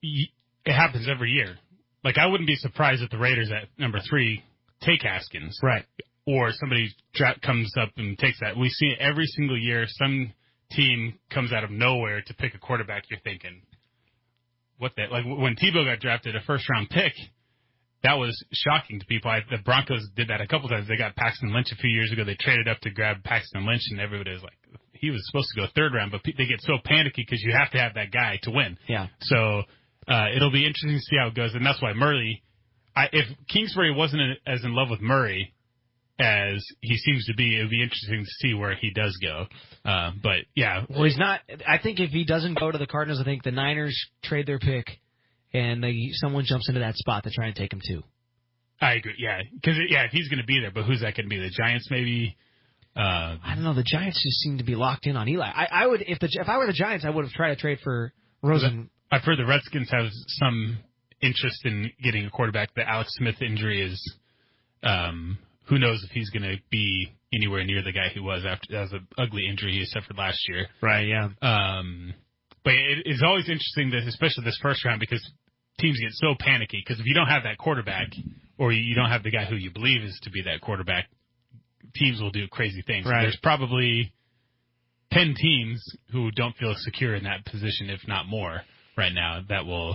It happens every year. Like, I wouldn't be surprised if the Raiders at number three take Haskins. Right. Or somebody dra- comes up and takes that. We see it every single year. Some team comes out of nowhere to pick a quarterback. You're thinking, what the? Like, when Tebow got drafted, a first-round pick, that was shocking to people. I, the Broncos did that a couple times. They got Paxton Lynch a few years ago. They traded up to grab Paxton Lynch, and everybody was like, he was supposed to go third round, but pe- they get so panicky because you have to have that guy to win. Yeah. So uh, it'll be interesting to see how it goes, and that's why Murray, I, if Kingsbury wasn't in, as in love with Murray as he seems to be, it would be interesting to see where he does go. Uh, but, yeah. Well, he's not – I think if he doesn't go to the Cardinals, I think the Niners trade their pick and they, someone jumps into that spot to try and take him too. I agree, yeah. Because, yeah, if he's going to be there, but who's that going to be? The Giants maybe? Uh, I don't know. The Giants just seem to be locked in on Eli. I, I would if the if I were the Giants, I would have tried to trade for Rosen. I've heard the Redskins have some interest in getting a quarterback. The Alex Smith injury is um, who knows if he's going to be anywhere near the guy he was after that was an ugly injury he suffered last year. Right, yeah. Um, but it, it's always interesting, that, especially this first round, because teams get so panicky. Because if you don't have that quarterback, or you don't have the guy who you believe is to be that quarterback, teams will do crazy things. Right. There's probably ten teams who don't feel secure in that position, if not more, right now, that will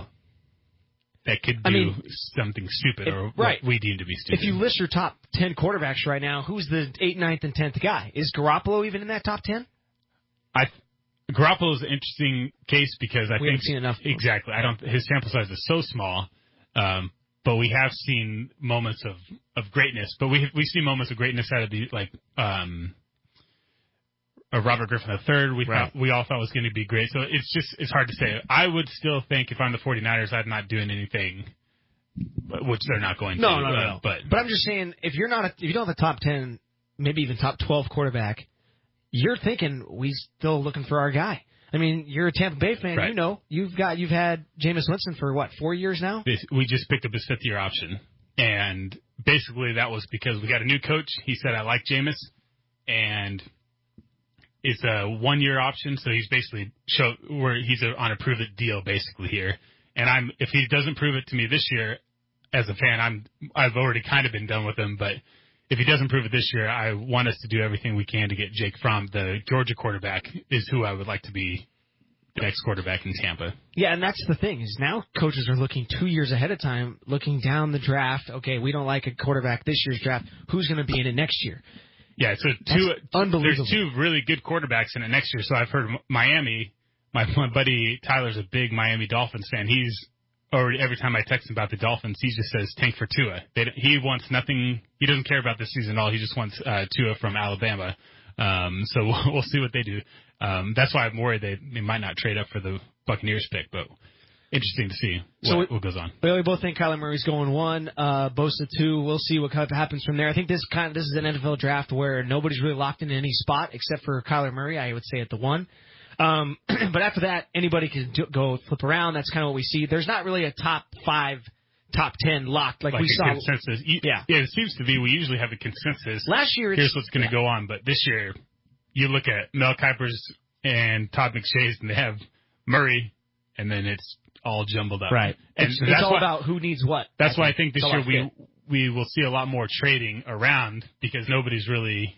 that could do I mean, something stupid, if, or right. what we deem to be stupid. If you list your top ten quarterbacks right now, who's the eighth, ninth, and tenth guy? Is Garoppolo even in that top ten? I Garoppolo is an interesting case because I we think haven't seen enough. Exactly. I don't. His sample size is so small. Um, But we have seen moments of, of greatness. But we we see moments of greatness out of the like um, a Robert Griffin the third. We Right. thought we all thought was going to be great. So it's just it's hard to say. I would still think if I'm the 49ers, I'm not doing anything, which they're not going No, to. no, no, uh, no. But But I'm just saying, if you're not, a, if you don't have the top ten, maybe even top twelve quarterback, you're thinking we still looking for our guy. I mean, you're a Tampa Bay fan. Right. You know, you've got you've had Jameis Winston for what, four years now? We just picked up his fifth year option, and basically that was because we got a new coach. He said, "I like Jameis," and it's a one year option. So he's basically show where he's a, on a prove it deal basically here. And I'm if he doesn't prove it to me this year, as a fan, I'm I've already kind of been done with him, but. If he doesn't prove it this year, I want us to do everything we can to get Jake Fromm, the Georgia quarterback, is who I would like to be the next quarterback in Tampa. Yeah, and that's the thing, is now coaches are looking two years ahead of time, looking down the draft. Okay, we don't like a quarterback this year's draft. Who's going to be in it next year? Yeah, so two, unbelievable. There's two really good quarterbacks in it next year. So I've heard Miami, my, my buddy Tyler's a big Miami Dolphins fan. He's Or every time I text him about the Dolphins, he just says tank for Tua. They, he wants nothing. He doesn't care about this season at all. He just wants uh, Tua from Alabama. Um, so we'll, we'll see what they do. Um, that's why I'm worried they, they might not trade up for the Buccaneers pick, but interesting to see what, so we, what goes on. We both think Kyler Murray's going one, uh, Bosa two. We'll see what happens from there. I think this kind of this is an N F L draft where nobody's really locked in any spot except for Kyler Murray. I would say at the one. Um, but after that, anybody can do, go flip around. That's kind of what we see. There's not really a top five, top ten locked like, like we a saw. Consensus. Yeah. yeah, it seems to be. We usually have a consensus. Last year, it's, here's what's going to yeah. go on. But this year, you look at Mel Kiper's and Todd McShay's, and they have Murray, and then it's all jumbled up. Right. And it's, that's it's all why, about who needs what. That's I why think. I think this it's year we fit. we will see a lot more trading around because nobody's really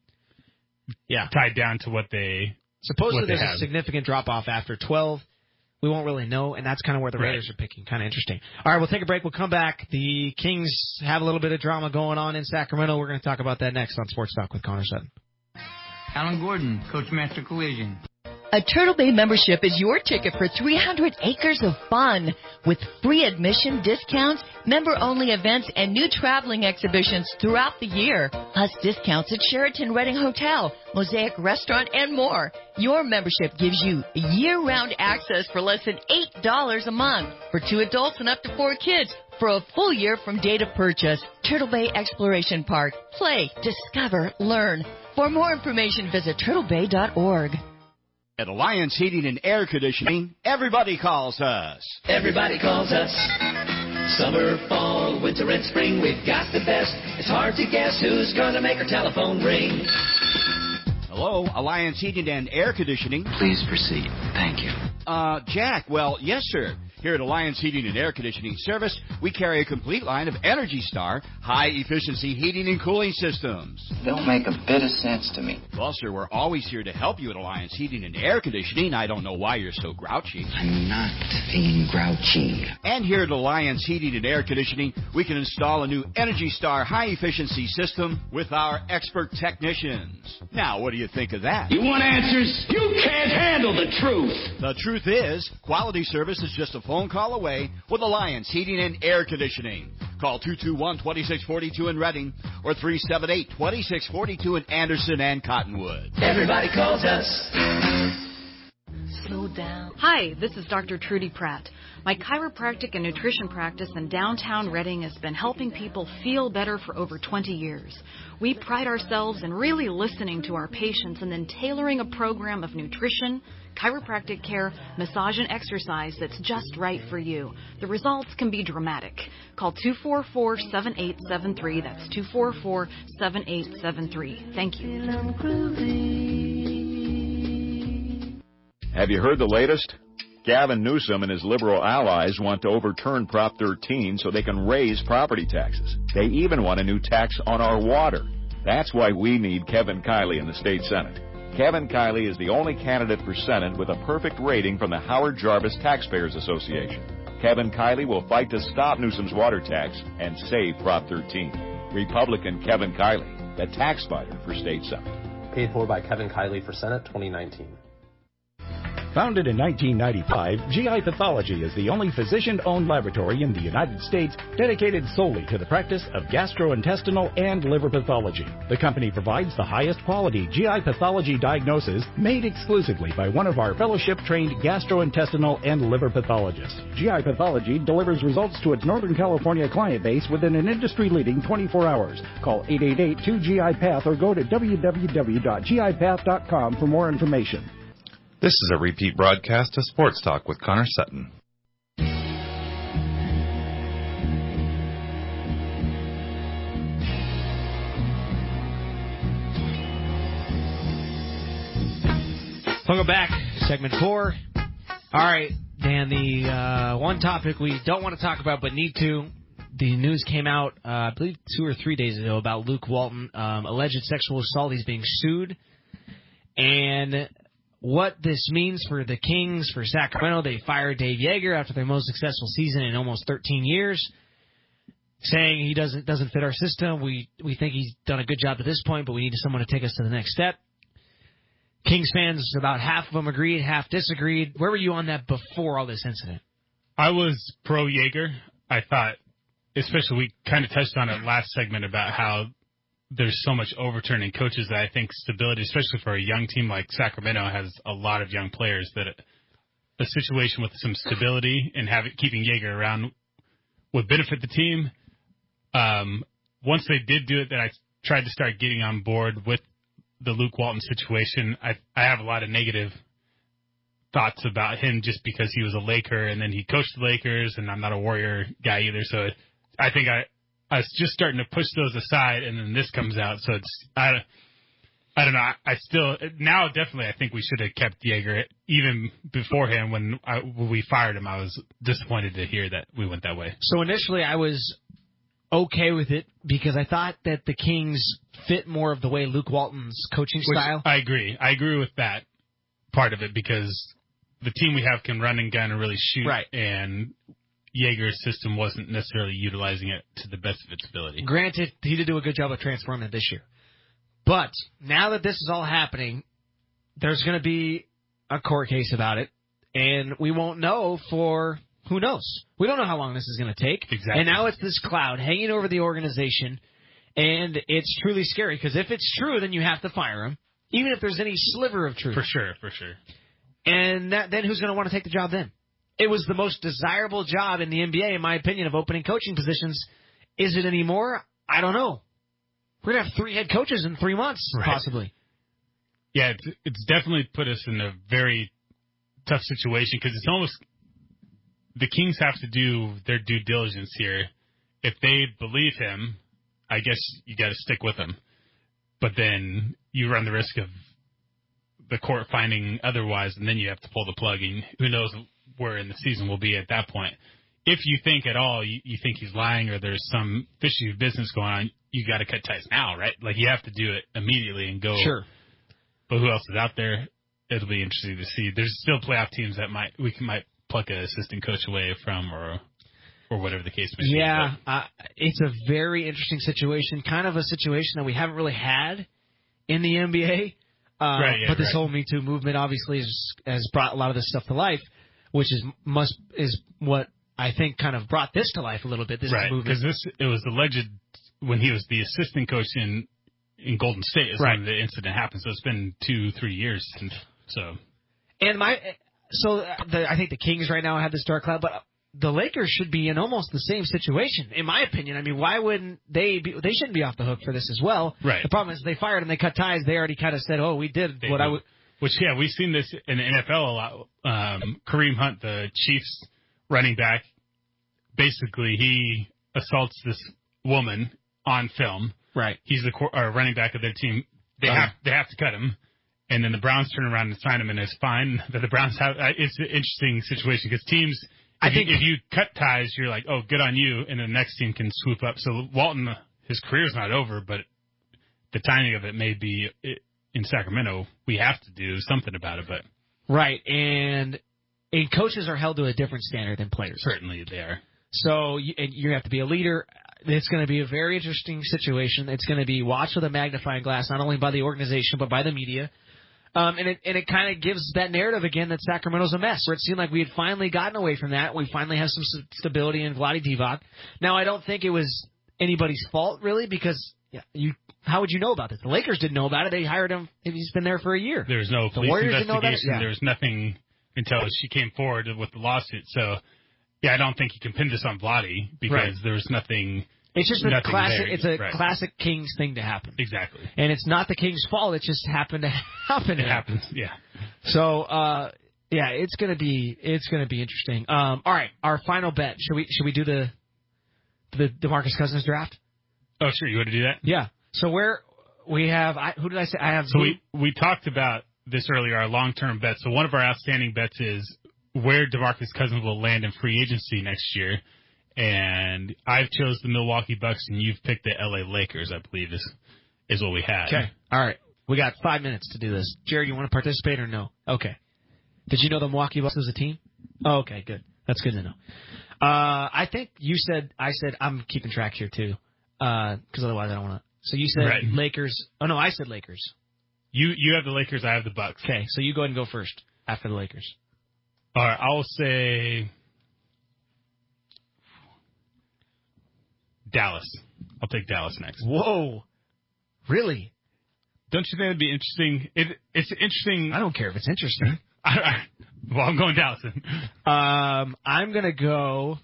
yeah. tied down to what they. Supposedly what they there's have. a significant drop-off after twelve. We won't really know, and that's kind of where the Raiders right. are picking. Kind of interesting. All right, we'll take a break. We'll come back. The Kings have a little bit of drama going on in Sacramento. We're going to talk about that next on Sports Talk with Connor Sutton. Alan Gordon, Coach Master Collision. A Turtle Bay membership is your ticket for three hundred acres of fun with free admission discounts, member-only events, and new traveling exhibitions throughout the year. Plus discounts at Sheraton Reading Hotel, Mosaic Restaurant, and more. Your membership gives you year-round access for less than eight dollars a month for two adults and up to four kids for a full year from date of purchase. Turtle Bay Exploration Park. Play, discover, learn. For more information, visit turtle bay dot org. At Alliance Heating and Air Conditioning, everybody calls us. Everybody calls us. Summer, fall, winter, and spring, we've got the best. It's hard to guess who's gonna make our telephone ring. Hello, Alliance Heating and Air Conditioning. Please proceed. Thank you. Uh, Jack, well, yes, sir. Here at Alliance Heating and Air Conditioning Service, we carry a complete line of Energy Star high-efficiency heating and cooling systems. Don't make a bit of sense to me. Well, sir, we're always here to help you at Alliance Heating and Air Conditioning. I don't know why you're so grouchy. I'm not being grouchy. And here at Alliance Heating and Air Conditioning, we can install a new Energy Star high-efficiency system with our expert technicians. Now, what do you think of that? You want answers? You can't handle the truth. The truth is, quality service is just a phone call away with Alliance Heating and Air Conditioning. Call two two one, two six four two in Reading or three seven eight, two six four two in Anderson and Cottonwood. Everybody calls us. Slow down. Hi, this is Doctor Trudy Pratt. My chiropractic and nutrition practice in downtown Reading has been helping people feel better for over twenty years. We pride ourselves in really listening to our patients and then tailoring a program of nutrition, chiropractic care, massage, and exercise that's just right for you. The results can be dramatic. Call two four four, seven eight seven three. That's two four four, seven eight seven three. Thank you. Have you heard the latest? Gavin Newsom and his liberal allies want to overturn Prop thirteen so they can raise property taxes. They even want a new tax on our water. That's why we need Kevin Kiley in the state Senate. Kevin Kiley is the only candidate for Senate with a perfect rating from the Howard Jarvis Taxpayers Association. Kevin Kiley will fight to stop Newsom's water tax and save Prop thirteen. Republican Kevin Kiley, the tax fighter for state Senate. Paid for by Kevin Kiley for Senate twenty nineteen. Founded in nineteen ninety-five, G I Pathology is the only physician-owned laboratory in the United States dedicated solely to the practice of gastrointestinal and liver pathology. The company provides the highest quality G I pathology diagnosis made exclusively by one of our fellowship-trained gastrointestinal and liver pathologists. G I Pathology delivers results to its Northern California client base within an industry-leading twenty-four hours. Call eight eight eight, two G I Path or go to w w w dot g i path dot com for more information. This is a repeat broadcast of Sports Talk with Connor Sutton. Welcome back, segment four. All right, Dan, the uh, one topic we don't want to talk about but need to, the news came out, uh, I believe, two or three days ago about Luke Walton, um, alleged sexual assault. He's being sued. And what this means for the Kings, for Sacramento, they fired Dave Yeager after their most successful season in almost thirteen years, saying he doesn't doesn't fit our system. We we think he's done a good job at this point, but we need someone to take us to the next step. Kings fans, about half of them agreed, half disagreed. Where were you on that before all this incident? I was pro Yeager. I thought, especially we kind of touched on it last segment about how there's so much overturning coaches that I think stability, especially for a young team like Sacramento, has a lot of young players, that a situation with some stability and having keeping Yeager around would benefit the team. Um, once they did do it, then I tried to start getting on board with the Luke Walton situation. I I have a lot of negative thoughts about him just because he was a Laker and then he coached the Lakers, and I'm not a Warrior guy either. So I think I, I was just starting to push those aside, and then this comes out. So it's, I, I don't know. I, I still, now definitely I think we should have kept Yeager even beforehand. When, I, when we fired him, I was disappointed to hear that we went that way. So initially I was okay with it because I thought that the Kings fit more of the way Luke Walton's coaching Which style. I agree. I agree with that part of it because the team we have can run and gun and really shoot. Right. And Yeager's system wasn't necessarily utilizing it to the best of its ability. Granted, he did do a good job of transforming it this year. But now that this is all happening, there's going to be a court case about it, and we won't know for... Who knows? We don't know how long this is going to take. Exactly. And now it's this cloud hanging over the organization, and it's truly scary because if it's true, then you have to fire him, even if there's any sliver of truth. For sure, for sure. And that, then who's going to want to take the job then? It was the most desirable job in the N B A, in my opinion, of opening coaching positions. Is it anymore? I don't know. We're going to have three head coaches in three months, Right. possibly. Yeah, it's, it's definitely put us in a very tough situation because it's almost... The Kings have to do their due diligence here. If they believe him, I guess you got to stick with him. But then you run the risk of the court finding otherwise, and then you have to pull the plug, and who knows where in the season we'll be at that point. If you think at all you, you think he's lying or there's some fishy business going on, you got to cut ties now, right? Like you have to do it immediately and go. Sure. But who else is out there? It'll be interesting to see. There's still playoff teams that might we can, might. pluck an assistant coach away from or or whatever the case may be. Yeah, uh, it's a very interesting situation, kind of a situation that we haven't really had in the N B A. Uh, right, yeah, but this right. whole Me Too movement obviously is, has brought a lot of this stuff to life, which is must is what I think kind of brought this to life a little bit. This right, movement. because this it was alleged when he was the assistant coach in in Golden State is right. when the incident happened. So it's been two, three years since. So and my. So the, I think the Kings right now have this dark cloud, but the Lakers should be in almost the same situation, in my opinion. I mean, why wouldn't they be? They shouldn't be off the hook for this as well. Right. The problem is they fired and they cut ties. They already kind of said, "Oh, we did they what do. I would." Which yeah, we've seen this in the N F L a lot. Um, Kareem Hunt, the Chiefs running back, basically he assaults this woman on film. Right. He's the uh, running back of their team. They Uh-huh. have they have to cut him. And then the Browns turn around and sign him, and it's fine that the Browns have. Uh, it's an interesting situation because teams, if, I think, you, if you cut ties, you're like, oh, good on you, and the next team can swoop up. So Walton, his career's not over, but the timing of it may be in Sacramento. We have to do something about it, but right, and and coaches are held to a different standard than players. Certainly they are. So you, and you have to be a leader. It's going to be a very interesting situation. It's going to be watched with a magnifying glass, not only by the organization but by the media. Um, and it and it kind of gives that narrative again that Sacramento's a mess, where it seemed like we had finally gotten away from that. We finally have some stability in Vlade Divac. Now, I don't think it was anybody's fault, really, because yeah, you how would you know about this? The Lakers didn't know about it. They hired him. He's been there for a year. There was no the police Warriors didn't know about it? investigation. Yeah. There was nothing until she came forward with the lawsuit. So, yeah, I don't think you can pin this on Vlade because Right. there was nothing It's just a nothing classic. there. It's a Right. classic Kings thing to happen. Exactly. And it's not the Kings' fault. It just happened to happen. It happens. Yeah. So, uh, yeah, it's gonna be it's gonna be interesting. Um, all right, our final bet. Should we should we do the the DeMarcus Cousins draft? Oh, sure. You want to do that? Yeah. So where we have, I, who did I say? I have. So we we talked about this earlier. Our long term bets. So one of our outstanding bets is where DeMarcus Cousins will land in free agency next year. And I've chose the Milwaukee Bucks, and you've picked the L A Lakers, I believe, is is what we had. Okay. All right. We got five minutes to do this. Jared, you want to participate or no? Okay. Did you know the Milwaukee Bucks was a team? Oh, okay, good. That's good to know. Uh, I think you said, I said, I'm keeping track here too, because uh, otherwise I don't want to. So you said Right. Lakers. Oh, no, I said Lakers. You you have the Lakers, I have the Bucks. Okay, so you go ahead and go first after the Lakers. All right, I'll say Dallas. I'll take Dallas next. Whoa. Really? Don't you think it'd be interesting? It, it's interesting. I don't care if it's interesting. Well, I'm going Dallas. um, I'm going to go.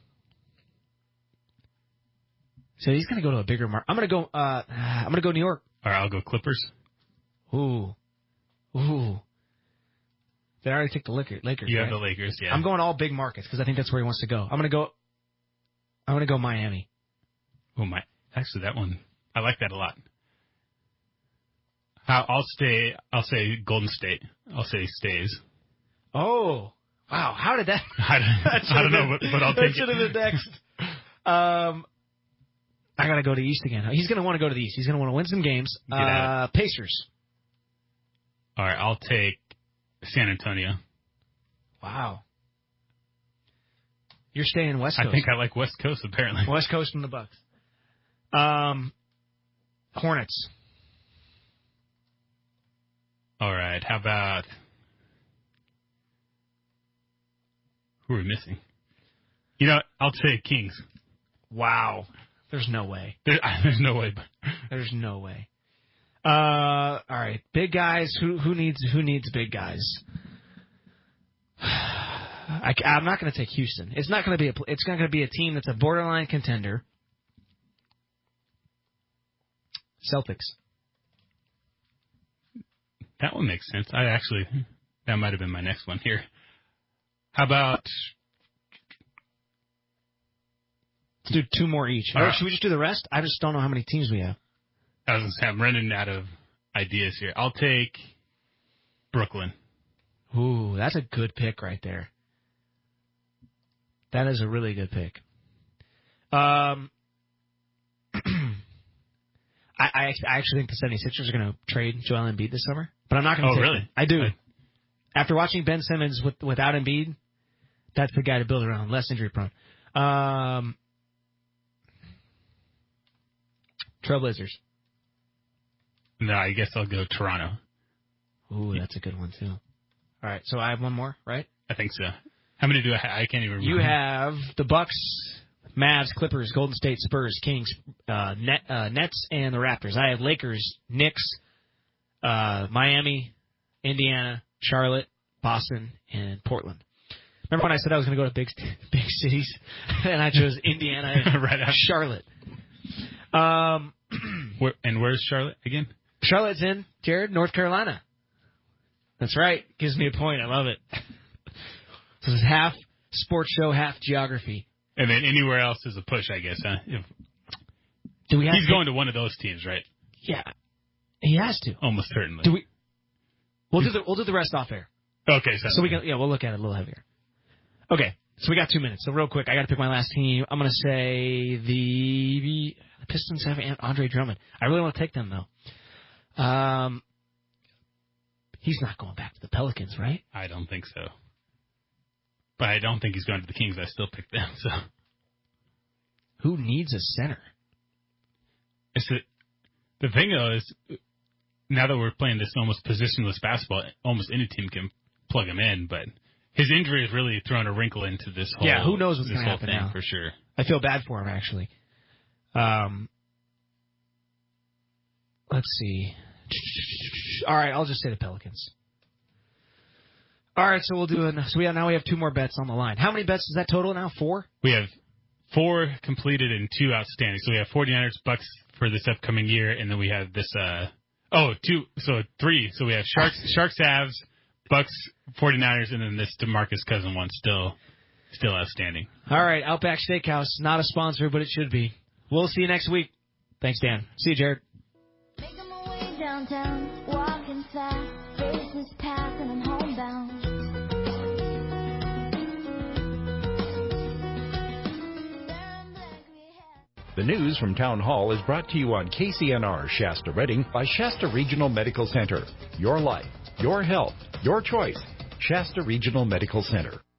So he's going to go to a bigger market. I'm going to go. Uh, I'm going to go New York. All right, I'll go Clippers. Ooh, ooh. They already took the Lakers. Lakers You right? have the Lakers, yeah. I'm going all big markets because I think that's where he wants to go. I'm going to go. I'm going to go Miami. Oh my! Actually, that one I like that a lot. I'll, I'll stay. I'll say Golden State. I'll say stays. Oh, wow! How did that? I, that I don't know, but, but I'll that take should it. have been next. Um, I gotta go to East again. He's gonna want to go to the East. He's gonna want to win some games. Get out. Uh, Pacers. All right, I'll take San Antonio. Wow. You're staying West Coast. I think I like West Coast apparently. West Coast from the Bucks. Um, Hornets. All right, how about who are we missing? You know, what? I'll say Kings. Wow. There's no way. There, there's no way. There's no way. Uh, all right, big guys. Who who needs who needs big guys? I, I'm not going to take Houston. It's not going to be a. It's not going to be a team that's a borderline contender. Celtics. That one makes sense. I actually, that might have been my next one here. How about? Let's do two more each. All Or right. should we just do the rest? I just don't know how many teams we have. I was going to say, I'm running out of ideas here. I'll take Brooklyn. Ooh, that's a good pick right there. That is a really good pick. Um, I, I I actually think the seventy-sixers are going to trade Joel Embiid this summer, but I'm not going to Oh, take really? him. I do. I- After watching Ben Simmons with, without Embiid, that's the guy to build around, less injury prone. Um, Trailblazers. No, I guess I'll go Toronto. Ooh, that's a good one too. All right, so I have one more, right? I think so. How many do I have? I can't even remember. You have the Bucks, Mavs, Clippers, Golden State, Spurs, Kings, uh, Net, uh, Nets, and the Raptors. I have Lakers, Knicks, uh, Miami, Indiana, Charlotte, Boston, and Portland. Remember when I said I was going to go to big big cities, and I chose Indiana and Right after. Charlotte. Um, Where, and where's Charlotte again? Charlotte's in, Jared, North Carolina. That's right. Gives me a point. I love it. So this is half sports show, half geography. And then anywhere else is a push, I guess, huh? If, Do we have he's to- going to one of those teams, right? Yeah, he has to. Almost certainly. Do we? We'll do the we'll do the rest off air. Okay, so, So we can yeah we'll look at it a little heavier. Okay, so we got two minutes. So real quick, I got to pick my last team. I'm going to say the, the Pistons have Andre Drummond. I really want to take them though. Um, he's not going back to the Pelicans, right? I don't think so. But I don't think he's going to the Kings. I still pick them. So who needs a center? It's the, the thing though is now that we're playing this almost positionless basketball, almost any team can plug him in. But his injury has really thrown a wrinkle into this whole. Yeah, who knows what's this going to whole happen thing now? for sure. I feel bad for him actually. Um, let's see. All right, I'll just say the Pelicans. All right, so we'll do an, so we have, now we have two more bets on the line. How many bets is that total now? Four? We have four completed and two outstanding. So we have 49ers, Bucks for this upcoming year, and then we have this. Uh, oh, two. So three. So we have Sharks, Sharks, Avs, Bucks, 49ers, and then this DeMarcus Cousins one still, still outstanding. All right, Outback Steakhouse, not a sponsor, but it should be. We'll see you next week. Thanks, Dan. See you, Jared. Making my way downtown, walking fast, faces pass and I'm homebound. The news from Town Hall is brought to you on K C N R Shasta Redding by Shasta Regional Medical Center. Your life, your health, your choice. Shasta Regional Medical Center.